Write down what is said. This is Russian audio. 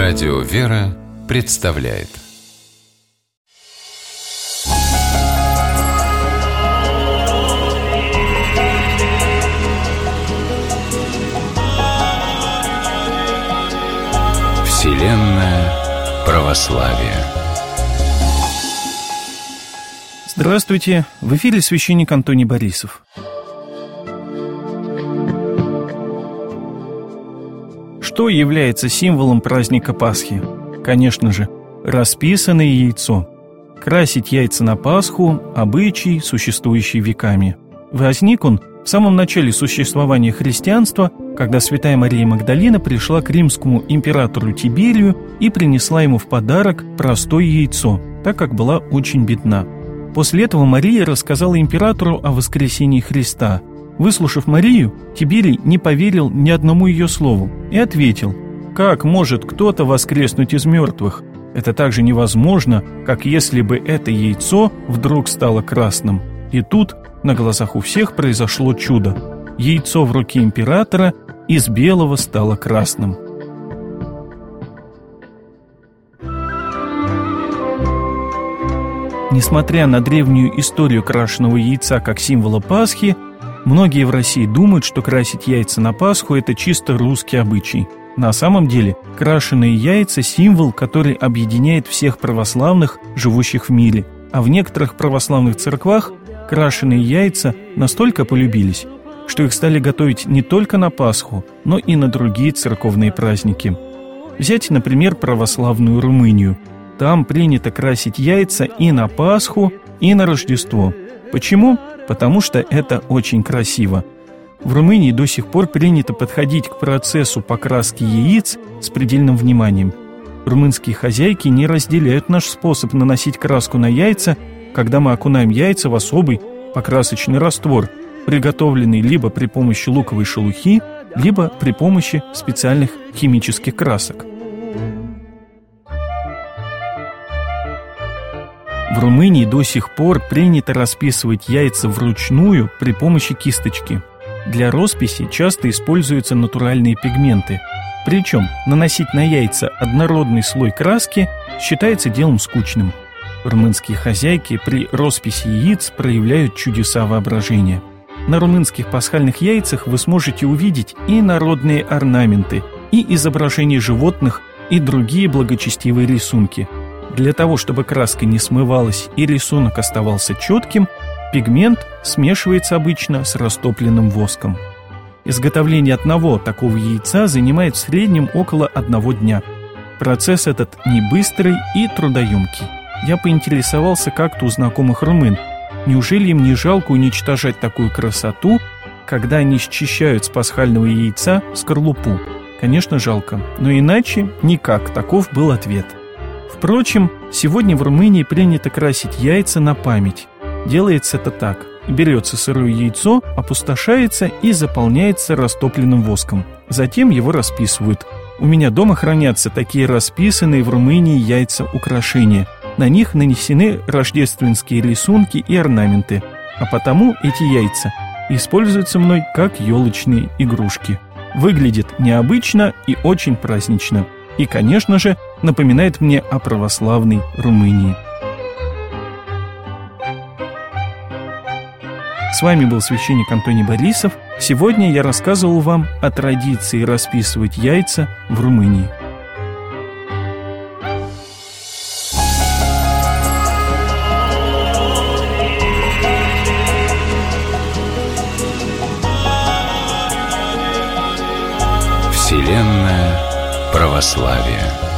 Радио «Вера» представляет Вселенная православия. Здравствуйте! В эфире священник Антоний Борисов. Что является символом праздника Пасхи? Конечно же, расписанное яйцо. Красить яйца на Пасху – обычай, существующий веками. Возник он в самом начале существования христианства, когда святая Мария Магдалина пришла к римскому императору Тиберию и принесла ему в подарок простое яйцо, так как была очень бедна. После этого Мария рассказала императору о воскресении Христа. Выслушав Марию, Тиберий не поверил ни одному ее слову и ответил: «Как может кто-то воскреснуть из мертвых? Это так же невозможно, как если бы это яйцо вдруг стало красным». И тут на глазах у всех произошло чудо. Яйцо в руке императора из белого стало красным. Несмотря на древнюю историю крашеного яйца как символа Пасхи, многие в России думают, что красить яйца на Пасху – это чисто русский обычай. На самом деле, крашеные яйца – символ, который объединяет всех православных, живущих в мире. А в некоторых православных церквах крашеные яйца настолько полюбились, что их стали готовить не только на Пасху, но и на другие церковные праздники. Взять, например, православную Румынию. Там принято красить яйца и на Пасху, и на Рождество. Почему? Потому что это очень красиво. В Румынии до сих пор принято подходить к процессу покраски яиц с предельным вниманием. Румынские хозяйки не разделяют наш способ наносить краску на яйца, когда мы окунаем яйца в особый покрасочный раствор, приготовленный либо при помощи луковой шелухи, либо при помощи специальных химических красок. В Румынии до сих пор принято расписывать яйца вручную при помощи кисточки. Для росписи часто используются натуральные пигменты. Причем наносить на яйца однородный слой краски считается делом скучным. Румынские хозяйки при росписи яиц проявляют чудеса воображения. На румынских пасхальных яйцах вы сможете увидеть и народные орнаменты, и изображения животных, и другие благочестивые рисунки. Для того, чтобы краска не смывалась и рисунок оставался четким, пигмент смешивается обычно с растопленным воском. Изготовление одного такого яйца занимает в среднем около 1 дня. Процесс этот не быстрый и трудоемкий. Я поинтересовался как-то у знакомых румын, неужели им не жалко уничтожать такую красоту, когда они счищают с пасхального яйца скорлупу? Конечно, жалко, но иначе никак, таков был ответ. Впрочем, сегодня в Румынии принято красить яйца на память. Делается это так: берется сырое яйцо, опустошается и заполняется растопленным воском. Затем его расписывают. У меня дома хранятся такие расписанные в Румынии яйца-украшения. На них нанесены рождественские рисунки и орнаменты, а потому эти яйца используются мной как елочные игрушки. Выглядит необычно и очень празднично. И, конечно же, напоминает мне о православной Румынии. С вами был священник Антоний Борисов. Сегодня я рассказывал вам о традиции расписывать яйца в Румынии. Вселенная православия.